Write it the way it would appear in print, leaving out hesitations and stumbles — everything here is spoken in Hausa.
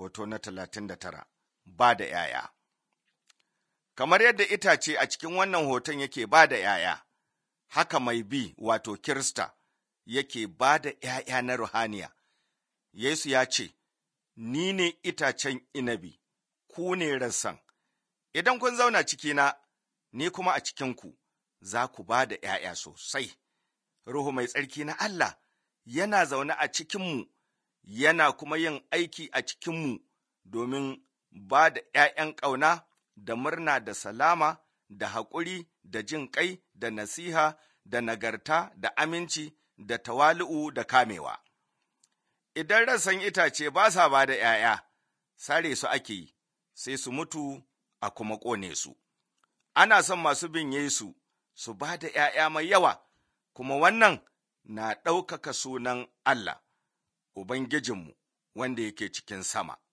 hoto na 39, ba da ‘ya'ya. Kamar yadda itace a cikin wannan hoton yake ba da ‘ya'ya, haka mai bi wato Kirista yake ba da ‘ya'ya na ruhaniya. Yesu ya ce, Ni ne itacen inabi, ku ne rassan, idan kun zauna cikina, ni kuma a cikinku, za ku ba da ‘ya'ya sosai. Ruhu mai tsarki na Allah yana zaune a cikinmu, yana kuma yin aiki a cikinmu domin ba da ‘ya'yan ƙauna da murna da salama da haƙuri da jin ƙai da nasiha da nagarta da aminci da tawali'u da kamewa. Idan rassan itace ba sa ba da ‘ya'ya, sare su ake yi, sai su mutu a kuma ƙone su. Ana son masu bin Yesu su ba da ‘ya'ya mai yawa, kuma wannan na ɗaukaka sunan Allah, Ubangijinmu, wanda yake cikin sama.